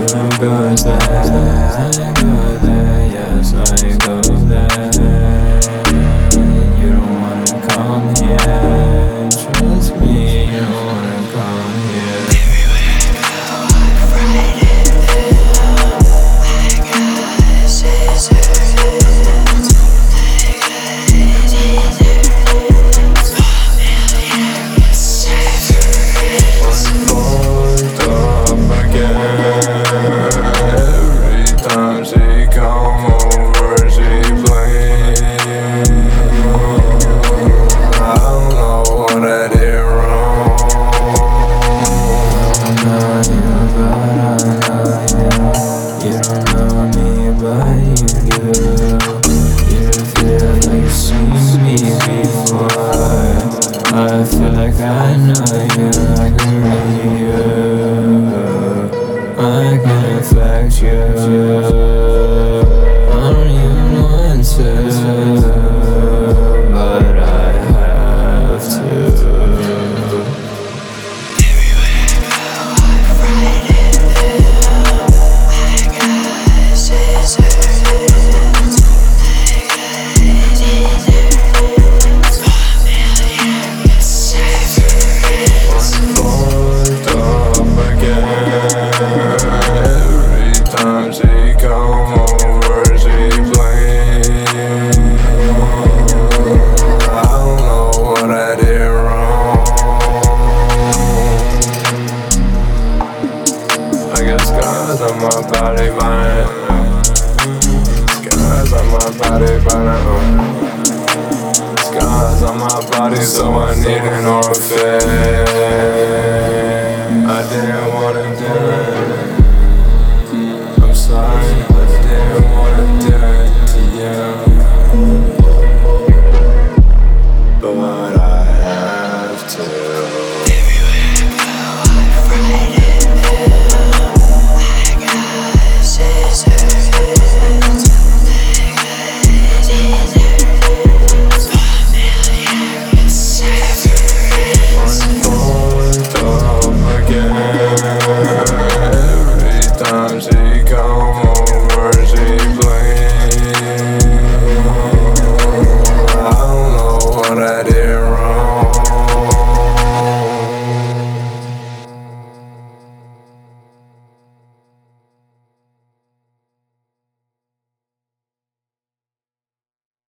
go there, yes I go there. You don't wanna come here, trust me, you don't wanna come here. Everywhere I go, I write it down. I got scissors. I feel like I know you, I can read you, I can affect you. I don't even want to, but I have to. Everywhere I go, I write it down. I got scissors. Scars on my body, violent. Scars on my body, violent. Scars on my body, so I need an orifice.